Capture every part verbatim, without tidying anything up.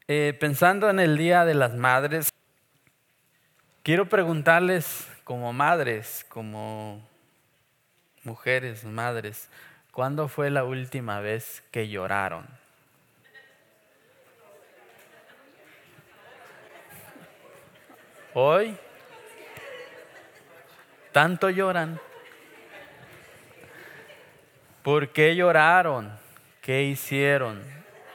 Eh, pensando en el Día de las Madres, quiero preguntarles como madres, como mujeres, madres, ¿cuándo fue la última vez que lloraron? ¿Hoy? ¿Tanto lloran? ¿Por qué lloraron? ¿Qué hicieron?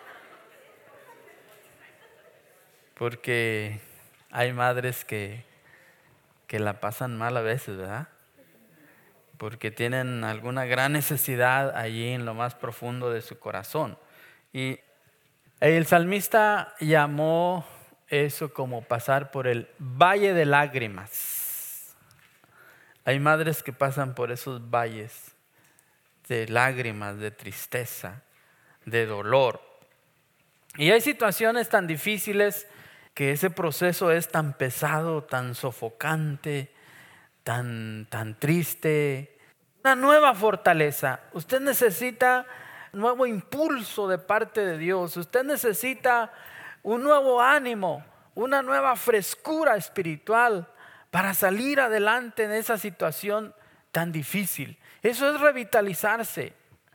Porque hay madres que, que la pasan mal a veces, ¿verdad? Porque tienen alguna gran necesidad allí en lo más profundo de su corazón. Y el salmista llamó eso como pasar por el valle de lágrimas. Hay madres que pasan por esos valles de lágrimas, de tristeza, de dolor. Y hay situaciones tan difíciles que ese proceso es tan pesado, tan sofocante, tan, tan triste. Una nueva fortaleza. Usted necesita un nuevo impulso de parte de Dios. Usted necesita un nuevo ánimo, una nueva frescura espiritual para salir adelante en esa situación tan difícil. Eso es revitalizarse.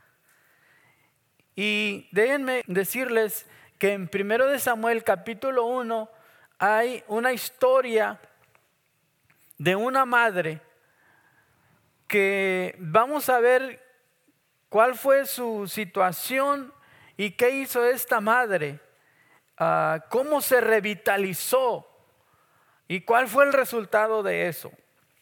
Y déjenme decirles que en primero de Samuel capítulo uno hay una historia de una madre que vamos a ver cuál fue su situación y qué hizo esta madre, uh, cómo se revitalizó y cuál fue el resultado de eso.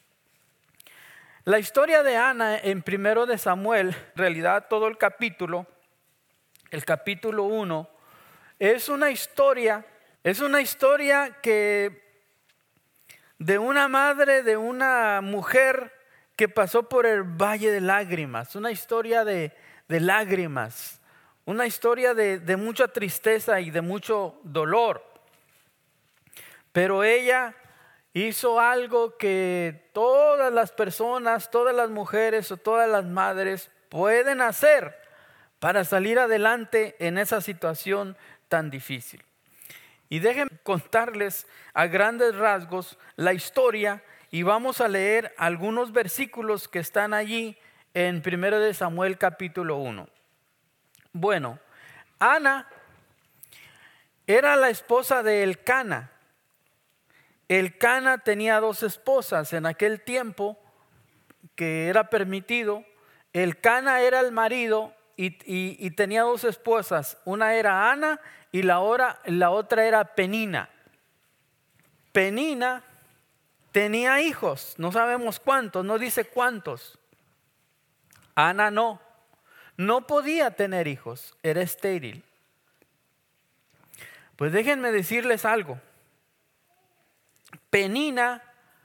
La historia de Ana en primero de Samuel, en realidad todo el capítulo, el capítulo uno, es una historia, es una historia que de una madre, de una mujer que pasó por el valle de lágrimas, una historia de, de lágrimas, una historia de, de mucha tristeza y de mucho dolor. Pero ella hizo algo que todas las personas, todas las mujeres o todas las madres pueden hacer para salir adelante en esa situación tan difícil. Y déjenme contarles a grandes rasgos la historia y vamos a leer algunos versículos que están allí en primero de Samuel capítulo uno. Bueno, Ana era la esposa de Elcana. Elcana tenía dos esposas en aquel tiempo que era permitido. Elcana era el marido y, y, y tenía dos esposas. Una era Ana y la, hora, la otra era Penina. Penina tenía hijos, no sabemos cuántos, no dice cuántos. Ana no, no podía tener hijos, era estéril. Pues déjenme decirles algo. Penina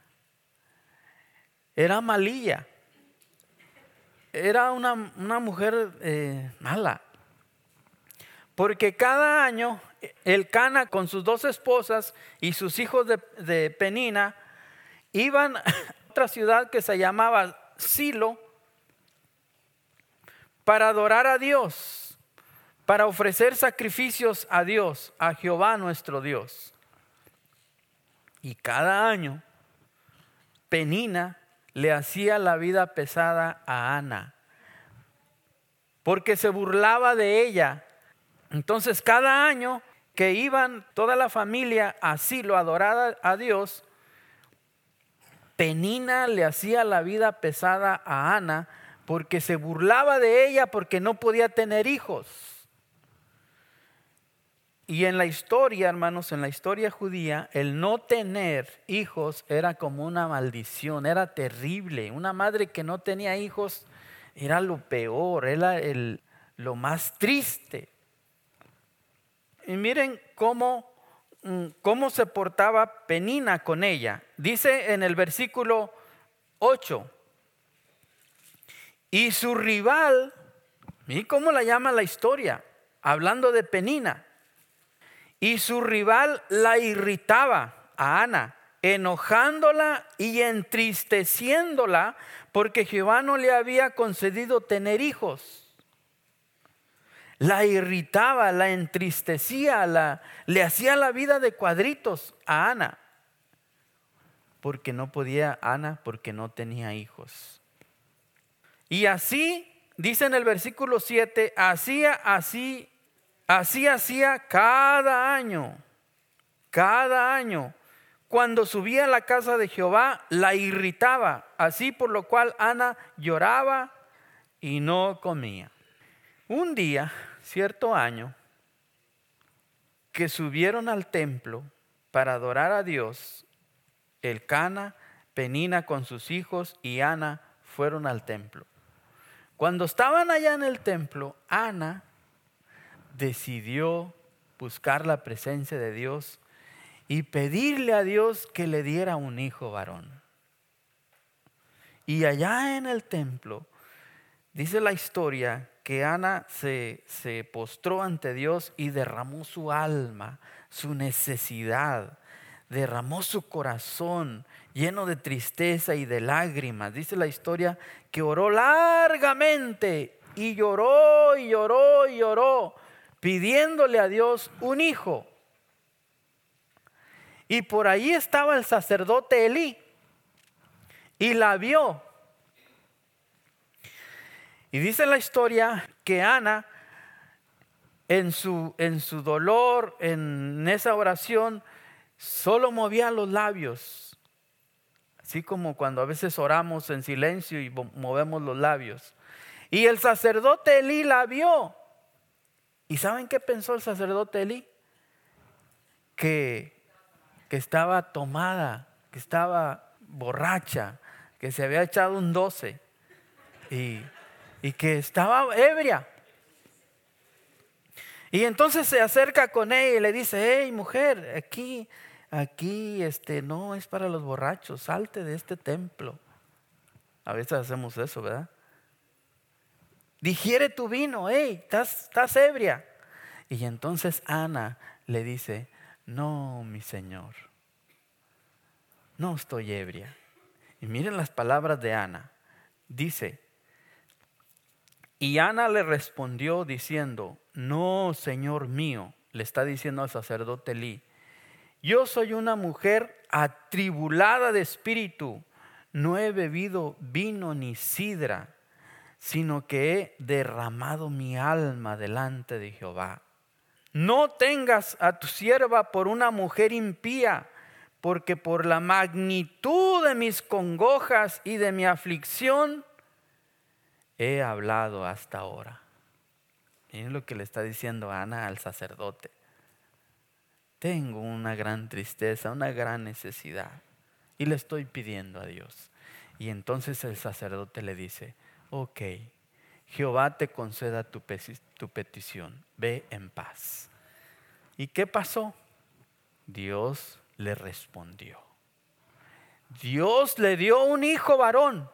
era malilla, era una, una mujer eh, mala. Porque cada año Elcana con sus dos esposas y sus hijos de, de Penina iban a otra ciudad que se llamaba Silo para adorar a Dios, para ofrecer sacrificios a Dios, a Jehová nuestro Dios. Y cada año Penina le hacía la vida pesada a Ana, porque se burlaba de ella. Entonces cada año que iban toda la familia a Silo a adorar a Dios, Penina le hacía la vida pesada a Ana porque se burlaba de ella porque no podía tener hijos. Y en la historia, hermanos, en la historia judía, el no tener hijos era como una maldición, era terrible. Una madre que no tenía hijos era lo peor, era el, lo más triste. Y miren cómo, cómo se portaba Penina con ella. Dice en el versículo ocho. Y su rival, ¿y cómo la llama la historia? Hablando de Penina. Y su rival la irritaba a Ana, enojándola y entristeciéndola porque Jehová no le había concedido tener hijos. la irritaba, la entristecía, la, le hacía la vida de cuadritos a Ana. Porque no podía Ana, porque no tenía hijos. Y así, dice en el versículo siete, hacía así, así hacía cada año, cada año. Cuando subía a la casa de Jehová, la irritaba, así por lo cual Ana lloraba y no comía. Un día, cierto año, que subieron al templo para adorar a Dios, Elcana, Penina con sus hijos y Ana fueron al templo. Cuando estaban allá en el templo, Ana decidió buscar la presencia de Dios y pedirle a Dios que le diera un hijo varón. Y allá en el templo, dice la historia que Ana se, se postró ante Dios y derramó su alma, su necesidad, derramó su corazón lleno de tristeza y de lágrimas. Dice la historia que oró largamente y lloró y lloró y lloró, pidiéndole a Dios un hijo. Y por ahí estaba el sacerdote Elí y la vio. Y dice la historia que Ana, en su, en su dolor, en esa oración, solo movía los labios. Así como cuando a veces oramos en silencio y movemos los labios. Y el sacerdote Elí la vio. ¿Y saben qué pensó el sacerdote Elí? Que, que estaba tomada, que estaba borracha, que se había echado un doce y, y que estaba ebria. Y entonces se acerca con ella y le dice: hey, mujer, aquí, aquí este, no es para los borrachos, salte de este templo. A veces hacemos eso, ¿verdad? Digiere tu vino, hey, estás, estás ebria. Y entonces Ana le dice: no, mi señor, no estoy ebria. Y miren las palabras de Ana. Dice: y Ana le respondió diciendo: no, señor mío, le está diciendo al sacerdote Elí, yo soy una mujer atribulada de espíritu, no he bebido vino ni sidra, sino que he derramado mi alma delante de Jehová. No tengas a tu sierva por una mujer impía, porque por la magnitud de mis congojas y de mi aflicción he hablado hasta ahora. Miren lo que le está diciendo Ana al sacerdote. Tengo una gran tristeza, una gran necesidad, y le estoy pidiendo a Dios. Y entonces el sacerdote le dice: ok, Jehová te conceda tu, tu petición, ve en paz. ¿Y qué pasó? Dios le respondió. Dios le dio un hijo varón.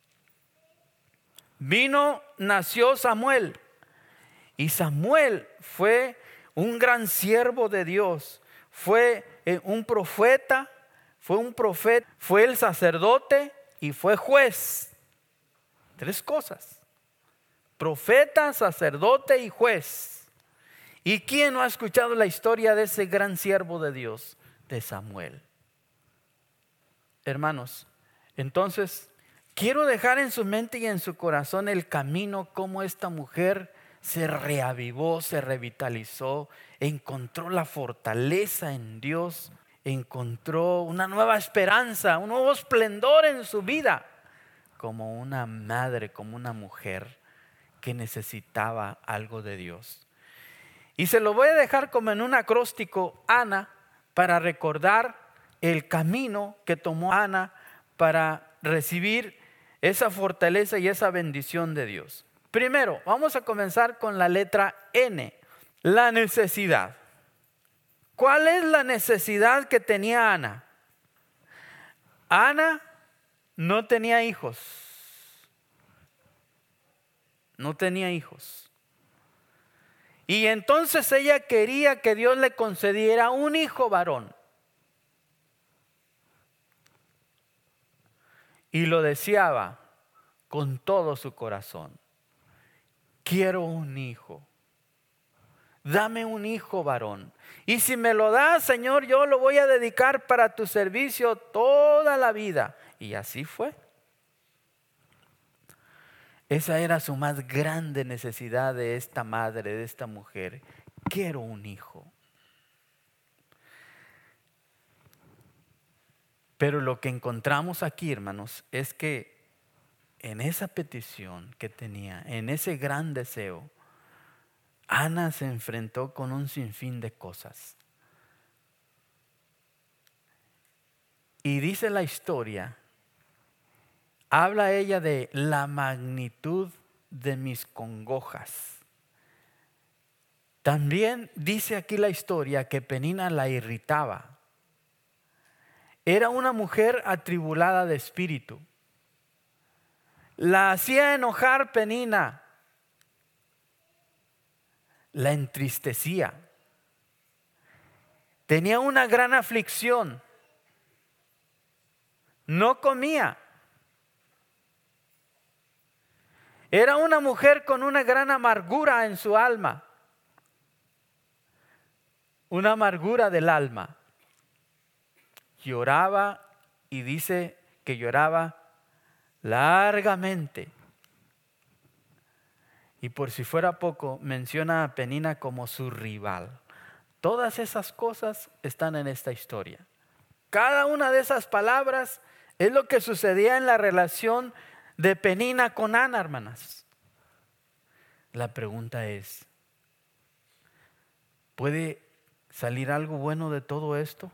Vino, nació Samuel. Y Samuel fue un gran siervo de Dios. Fue un profeta, fue un profeta, fue el sacerdote y fue juez. Tres cosas: profeta, sacerdote y juez. ¿Y quién no ha escuchado la historia de ese gran siervo de Dios, de Samuel? Hermanos, entonces quiero dejar en su mente y en su corazón el camino como esta mujer se reavivó, se revitalizó, encontró la fortaleza en Dios, encontró una nueva esperanza, un nuevo esplendor en su vida, como una madre, como una mujer que necesitaba algo de Dios. Y se lo voy a dejar como en un acróstico, Ana, para recordar el camino que tomó Ana para recibir esa fortaleza y esa bendición de Dios. Primero, vamos a comenzar con la letra N, la necesidad. ¿Cuál es la necesidad que tenía Ana? Ana no tenía hijos. No tenía hijos. Y entonces ella quería que Dios le concediera un hijo varón. Y lo deseaba con todo su corazón. Quiero un hijo. dame un hijo varón. Y si me lo das, Señor, yo lo voy a dedicar para tu servicio toda la vida. Y así fue. Esa era su más grande necesidad de esta madre, de esta mujer. Quiero un hijo. Pero lo que encontramos aquí, hermanos, es que en esa petición que tenía, en ese gran deseo, Ana se enfrentó con un sinfín de cosas. Y dice la historia, habla ella de la magnitud de mis congojas. También dice aquí la historia que Penina la irritaba. Era una mujer atribulada de espíritu. La hacía enojar Penina. La entristecía. Tenía una gran aflicción. No comía. Era una mujer con una gran amargura en su alma. Una amargura del alma. Lloraba y dice que lloraba largamente. Y por si fuera poco, menciona a Penina como su rival. Todas esas cosas están en esta historia. Cada una de esas palabras es lo que sucedía en la relación de Penina con Ana, hermanas. La pregunta es, ¿puede salir algo bueno de todo esto?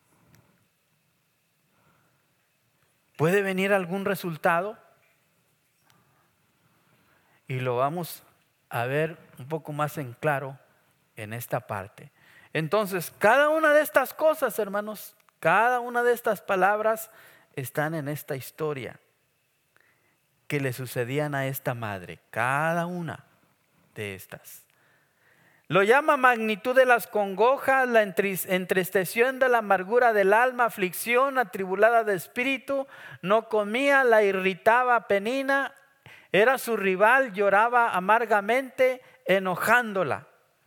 ¿Puede venir algún resultado? Y lo vamos a ver un poco más en claro en esta parte. Entonces, cada una de estas cosas, hermanos, cada una de estas palabras están en esta historia que le sucedían a esta madre. Cada una de estas. Lo llama magnitud de las congojas, la entristeción de la amargura del alma, aflicción, atribulada de espíritu. No comía, la irritaba Penina, era su rival, lloraba amargamente, enojándola.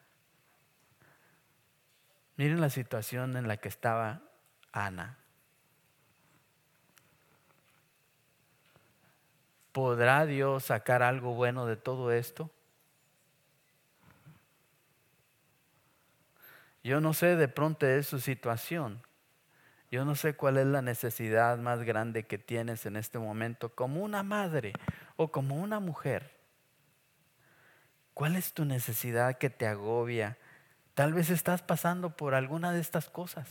Miren la situación en la que estaba Ana. ¿Podrá Dios sacar algo bueno de todo esto? Yo no sé, de pronto es su situación. Yo no sé cuál es la necesidad más grande que tienes en este momento como una madre o como una mujer. ¿Cuál es tu necesidad que te agobia? Tal vez estás pasando por alguna de estas cosas.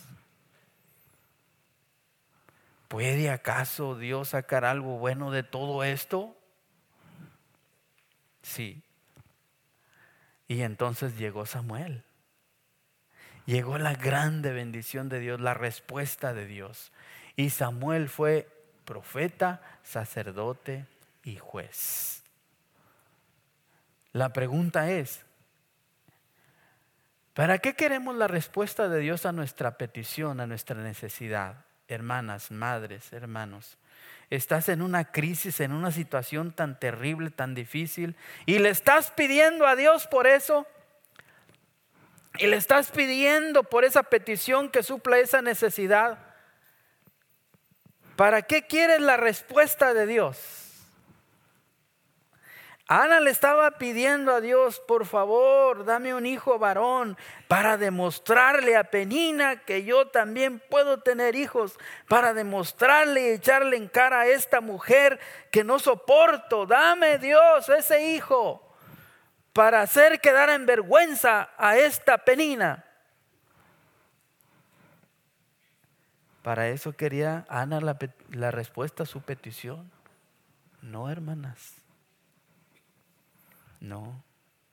¿Puede acaso Dios sacar algo bueno de todo esto? Sí. Y entonces llegó Samuel. Llegó la grande bendición de Dios, la respuesta de Dios. Y Samuel fue profeta, sacerdote y juez. La pregunta es, ¿para qué queremos la respuesta de Dios a nuestra petición, a nuestra necesidad? Hermanas, madres, hermanos, estás en una crisis, en una situación tan terrible, tan difícil, y le estás pidiendo a Dios por eso. Y le estás pidiendo por esa petición que supla esa necesidad. ¿Para qué quieres la respuesta de Dios? Ana le estaba pidiendo a Dios, por favor, dame un hijo varón para demostrarle a Penina que yo también puedo tener hijos, para demostrarle y echarle en cara a esta mujer que no soporto. Dame, Dios, ese hijo para hacer quedar en vergüenza a esta Penina. Para eso quería Ana la, la respuesta a su petición. No, hermanas. No.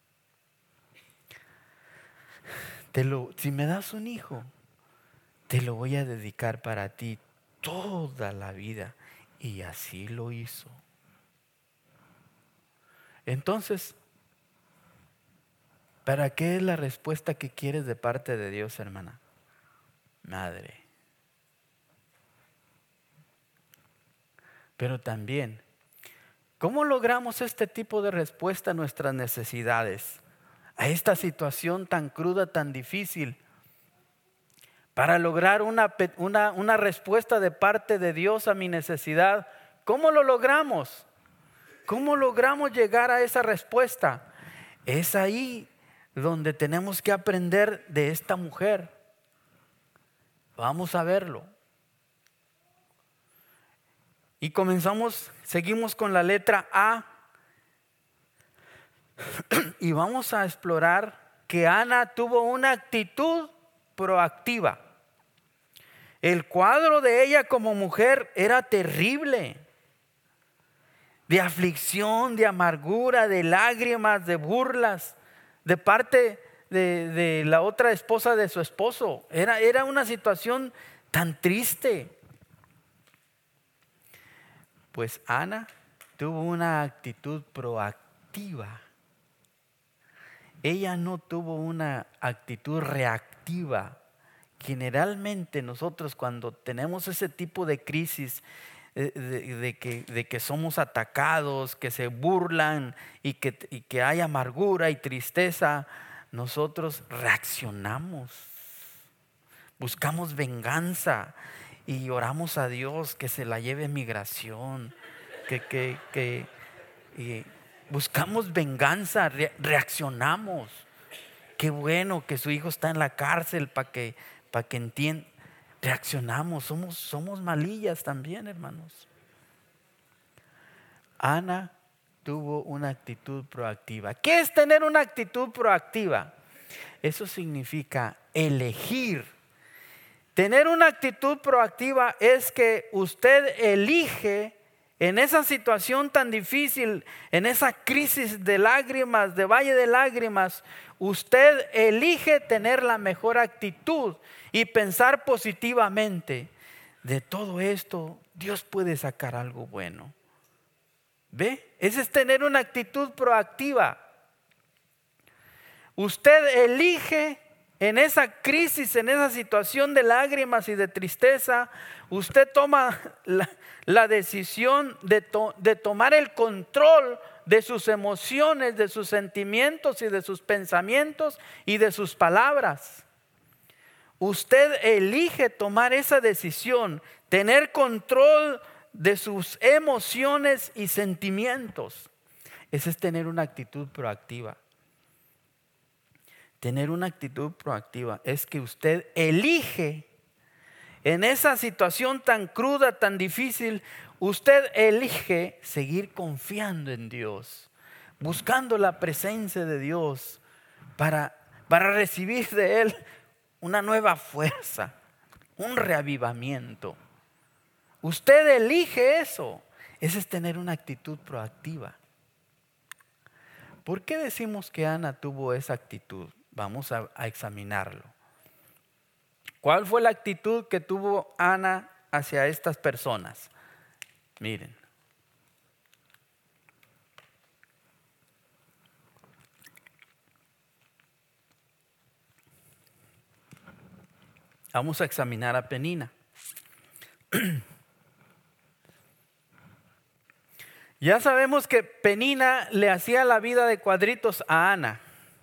Te lo, si me das un hijo, te lo voy a dedicar para ti toda la vida. Y así lo hizo. Entonces, ¿para qué es la respuesta que quieres de parte de Dios, hermana? Madre. Pero también, ¿cómo logramos este tipo de respuesta a nuestras necesidades? a esta situación tan cruda, tan difícil, para lograr una, una, una respuesta de parte de Dios a mi necesidad. ¿Cómo lo logramos? ¿Cómo logramos llegar a esa respuesta? Es ahí donde tenemos que aprender de esta mujer. Vamos a verlo. Y comenzamos, seguimos con la letra A. Y vamos a explorar que Ana tuvo una actitud proactiva. El cuadro de ella como mujer era terrible. De aflicción, de amargura, de lágrimas, de burlas, de parte de, de la otra esposa de su esposo. Era, era una situación tan triste. Pues Ana tuvo una actitud proactiva. Ella no tuvo una actitud reactiva. Generalmente nosotros cuando tenemos ese tipo de crisis, de, de, de, que, de que somos atacados, que se burlan y que, y que hay amargura y tristeza, nosotros reaccionamos, buscamos venganza y oramos a Dios que se la lleve migración, que, que, que y buscamos venganza, re, reaccionamos. Qué bueno que su hijo está en la cárcel para que, para que entienda. Reaccionamos, somos, somos malillas también, hermanos. Ana tuvo una actitud proactiva. ¿Qué es tener una actitud proactiva? Eso significa elegir. Tener una actitud proactiva es que usted elige en esa situación tan difícil, en esa crisis de lágrimas, de valle de lágrimas, usted elige tener la mejor actitud y pensar positivamente. De todo esto, Dios puede sacar algo bueno. ¿Ve? Ese es tener una actitud proactiva. Usted elige en esa crisis, en esa situación de lágrimas y de tristeza, usted toma la, la decisión de, to, de tomar el control de sus emociones, de sus sentimientos y de sus pensamientos y de sus palabras. Usted elige tomar esa decisión, tener control de sus emociones y sentimientos. Ese es tener una actitud proactiva. Tener una actitud proactiva es que usted elige en esa situación tan cruda, tan difícil, usted elige seguir confiando en Dios, buscando la presencia de Dios para, para recibir de Él una nueva fuerza, un reavivamiento. Usted elige eso. Ese es tener una actitud proactiva. ¿Por qué decimos que Ana tuvo esa actitud? Vamos a, a examinarlo. ¿Cuál fue la actitud que tuvo Ana hacia estas personas? Miren. Vamos a examinar a Penina. Ya sabemos que Penina le hacía la vida de cuadritos a Ana.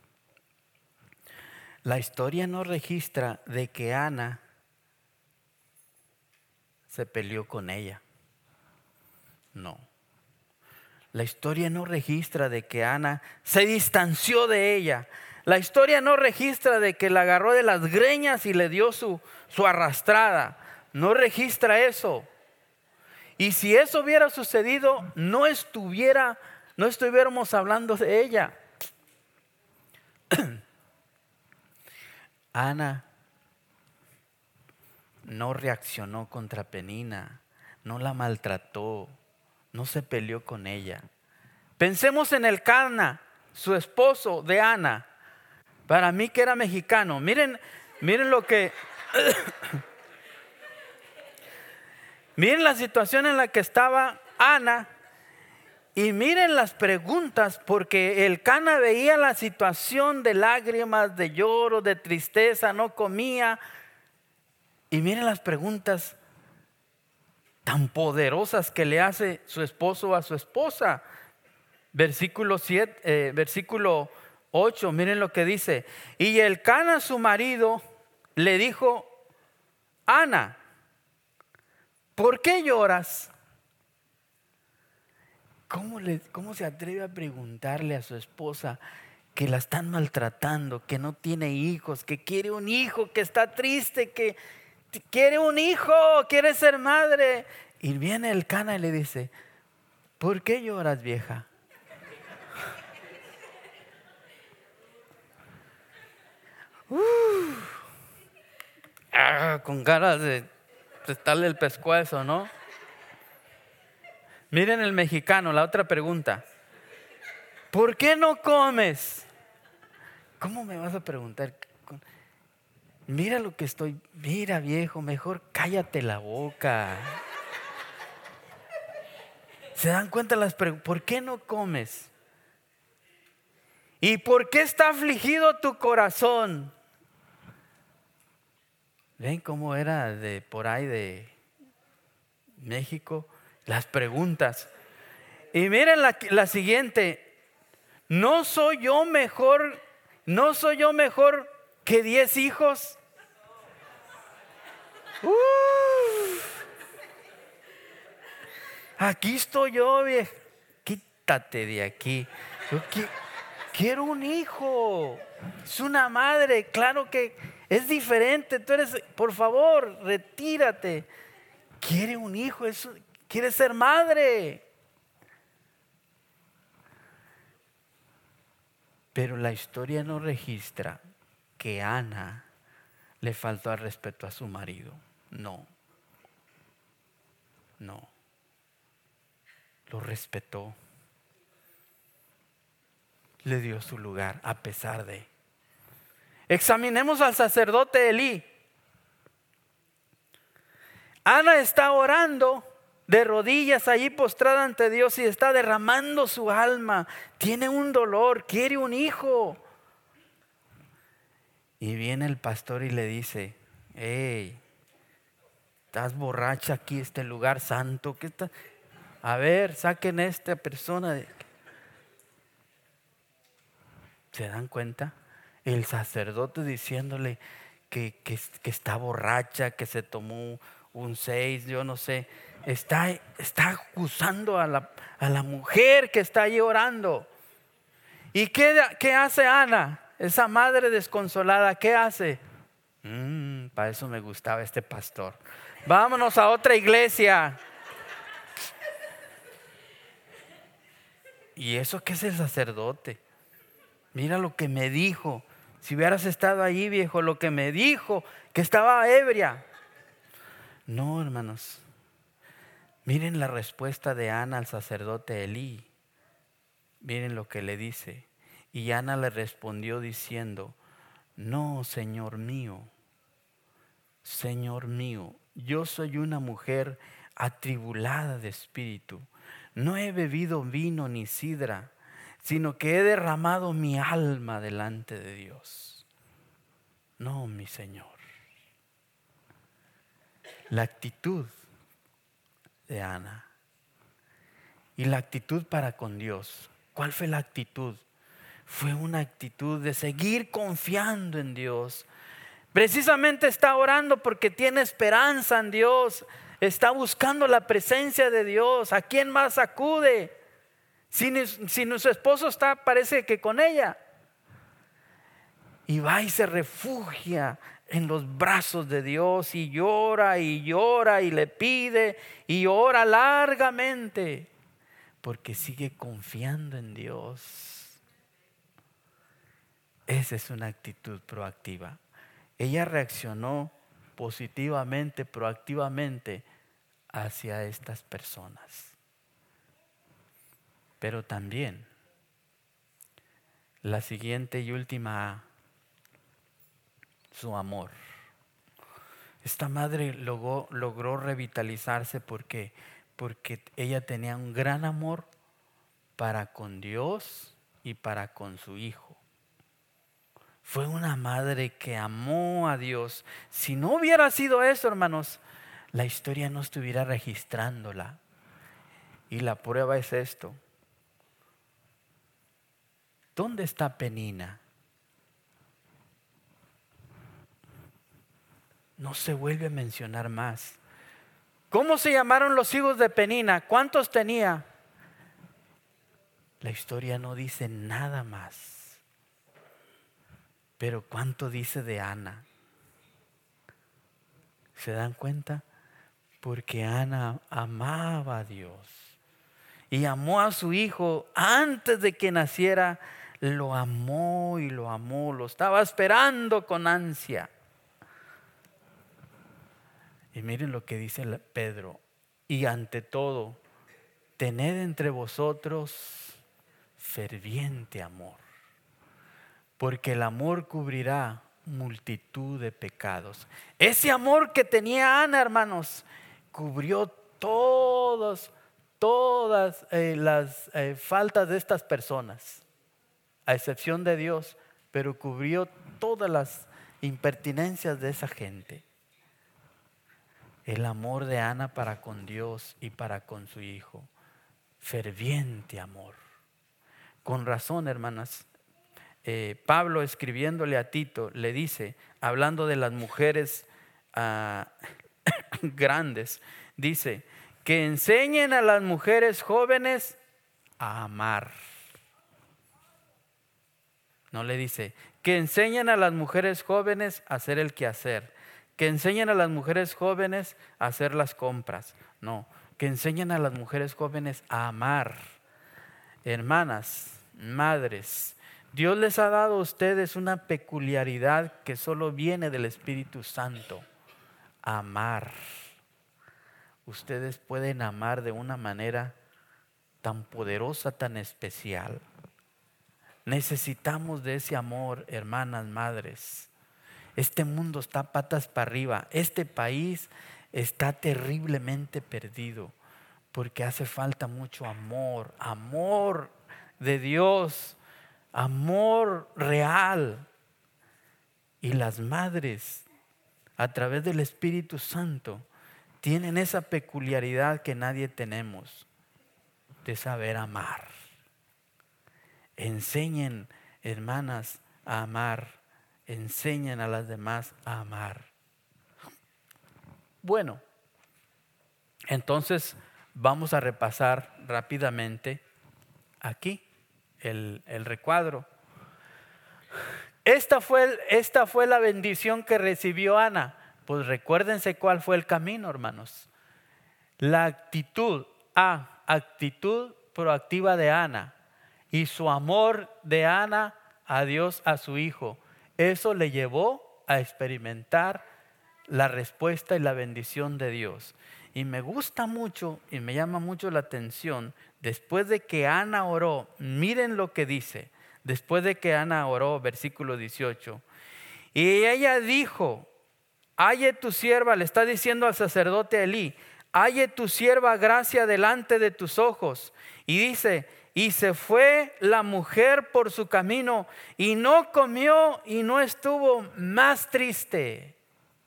La historia no registra de que Ana se peleó con ella. No. La historia no registra de que Ana se distanció de ella. La historia no registra de que la agarró de las greñas y le dio su, su arrastrada. No registra eso. Y si eso hubiera sucedido, no estuviera, no estuviéramos hablando de ella. Ana no reaccionó contra Penina, no la maltrató, no se peleó con ella. Pensemos en Elcana, su esposo de Ana, para mí que era mexicano. Miren, miren lo que, miren la situación en la que estaba Ana. Y miren las preguntas, porque Elcana veía la situación de lágrimas, de lloro, de tristeza, no comía. Y miren las preguntas tan poderosas que le hace su esposo a su esposa. Versículo siete, eh, versículo ocho, miren lo que dice. Y Elcana su marido le dijo: Ana, ¿por qué lloras? ¿Cómo, le, ¿Cómo se atreve a preguntarle a su esposa que la están maltratando, que no tiene hijos, que quiere un hijo, que está triste, que quiere un hijo, quiere ser madre? Y viene Elcana y le dice: ¿por qué lloras, vieja? Uh, ah, con ganas de prestarle el pescuezo, ¿no? Miren el mexicano, la otra pregunta: ¿por qué no comes? ¿Cómo me vas a preguntar? Mira lo que estoy, mira viejo, mejor cállate la boca. ¿Se dan cuenta las preguntas? ¿Por qué no comes? ¿Y por qué está afligido tu corazón? ¿Ven cómo era de por ahí de México? Las preguntas. Y miren la, la siguiente: ¿no soy yo mejor, no soy yo mejor que diez hijos? Uh, aquí estoy yo, vieja. Quítate de aquí. Yo qui- quiero un hijo. Es una madre, claro que es diferente. Tú eres, por favor, retírate. Quiere un hijo, es, quiere ser madre. Pero la historia no registra que Ana le faltó al respeto a su marido. No, no. Lo respetó. Le dio su lugar a pesar de. Examinemos al sacerdote Elí. Ana está orando de rodillas allí postrada ante Dios y está derramando su alma. Tiene un dolor, quiere un hijo. Y viene el pastor y le dice: hey, estás borracha aquí, este lugar santo. ¿Qué está? A ver, saquen a esta persona. ¿Se dan cuenta? El sacerdote diciéndole que, que, que está borracha, que se tomó un seis, yo no sé. Está, está acusando a la, a la mujer que está allí orando. ¿Y qué, qué hace Ana? Esa madre desconsolada, ¿qué hace? Mm, para eso me gustaba este pastor. Vámonos a otra iglesia. ¿Y eso qué es el sacerdote? Mira lo que me dijo. Si hubieras estado allí, viejo, lo que me dijo, que estaba ebria. No, hermanos. Miren la respuesta de Ana al sacerdote Elí. Miren lo que le dice. Y Ana le respondió diciendo: no, Señor mío, Señor mío, yo soy una mujer atribulada de espíritu. No he bebido vino ni sidra, sino que he derramado mi alma delante de Dios. No, mi Señor. La actitud de Ana y la actitud para con Dios. ¿Cuál fue la actitud? Fue una actitud de seguir confiando en Dios. Precisamente está orando porque tiene esperanza en Dios. Está buscando la presencia de Dios. ¿A quién más acude? Si, si su esposo está, parece que con ella. Y va y se refugia en los brazos de Dios y llora y llora y le pide y ora largamente porque sigue confiando en Dios. Esa es una actitud proactiva. Ella reaccionó positivamente, proactivamente hacia estas personas. Pero también la siguiente y última, su amor. Esta madre logró, logró revitalizarse porque, porque ella tenía un gran amor para con Dios y para con su hijo. Fue una madre que amó a Dios. Si no hubiera sido eso, hermanos, la historia no estuviera registrándola. Y la prueba es esto. ¿Dónde está Penina? No se vuelve a mencionar más. ¿Cómo se llamaron los hijos de Penina? ¿Cuántos tenía? La historia no dice nada más. Pero ¿cuánto dice de Ana? ¿Se dan cuenta? Porque Ana amaba a Dios y amó a su hijo antes de que naciera. Lo amó y lo amó, lo estaba esperando con ansia. Y miren lo que dice Pedro: y ante todo, tened entre vosotros ferviente amor, porque el amor cubrirá multitud de pecados. Ese amor que tenía Ana, hermanos, cubrió todas, todas eh, las eh, faltas de estas personas, a excepción de Dios, pero cubrió todas las impertinencias de esa gente. El amor de Ana para con Dios y para con su hijo, ferviente amor. Con razón, hermanas, eh, Pablo, escribiéndole a Tito, le dice, hablando de las mujeres uh, grandes, dice que enseñen a las mujeres jóvenes a amar. No le dice que enseñen a las mujeres jóvenes a hacer el quehacer, que enseñen a las mujeres jóvenes a hacer las compras. No, que enseñen a las mujeres jóvenes a amar. Hermanas, madres, Dios les ha dado a ustedes una peculiaridad que solo viene del Espíritu Santo: amar. Ustedes pueden amar de una manera tan poderosa, tan especial. Necesitamos de ese amor, hermanas, madres. Este mundo está patas para arriba. Este país está terriblemente perdido porque hace falta mucho amor, amor de Dios, amor real. Y las madres, a través del Espíritu Santo, tienen esa peculiaridad que nadie tenemos, de saber amar. Enseñen, hermanas, a amar. Enseñen a las demás a amar. Bueno, entonces vamos a repasar rápidamente aquí el, el recuadro. Esta fue, esta fue la bendición que recibió Ana. Pues recuérdense cuál fue el camino, hermanos. La actitud, A, actitud proactiva de Ana y su amor de Ana a Dios, a su hijo. Eso le llevó a experimentar la respuesta y la bendición de Dios. Y me gusta mucho y me llama mucho la atención, después de que Ana oró, miren lo que dice, después de que Ana oró, versículo dieciocho, y ella dijo, halle tu sierva, le está diciendo al sacerdote Elí, halle tu sierva gracia delante de tus ojos. Y dice, y se fue la mujer por su camino y no comió y no estuvo más triste.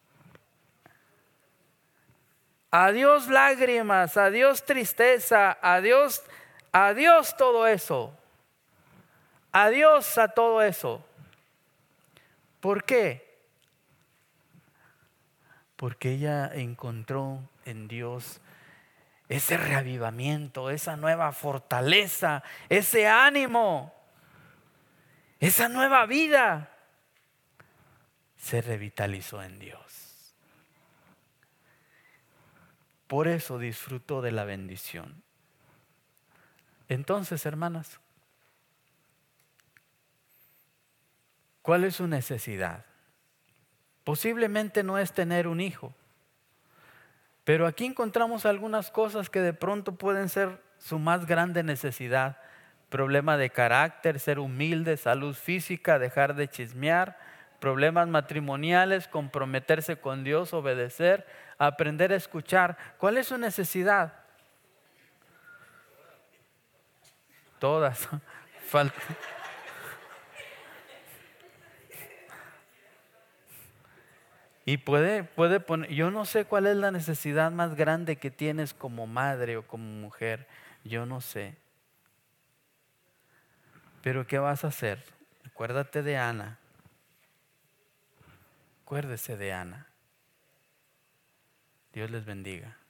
Adiós lágrimas, adiós tristeza, adiós, adiós todo eso. Adiós a todo eso. ¿Por qué? Porque ella encontró en Dios ese reavivamiento, esa nueva fortaleza, ese ánimo, esa nueva vida. Se revitalizó en Dios. Por eso disfrutó de la bendición. Entonces, hermanas, ¿cuál es su necesidad? Posiblemente no es tener un hijo. Pero aquí encontramos algunas cosas que de pronto pueden ser su más grande necesidad. Problema de carácter, ser humilde, salud física, dejar de chismear, problemas matrimoniales, comprometerse con Dios, obedecer, aprender a escuchar. ¿Cuál es su necesidad? Todas. Falta. Y puede, puede poner, yo no sé cuál es la necesidad más grande que tienes como madre o como mujer, yo no sé. Pero ¿qué vas a hacer? Acuérdate de Ana. Acuérdese de Ana. Dios les bendiga.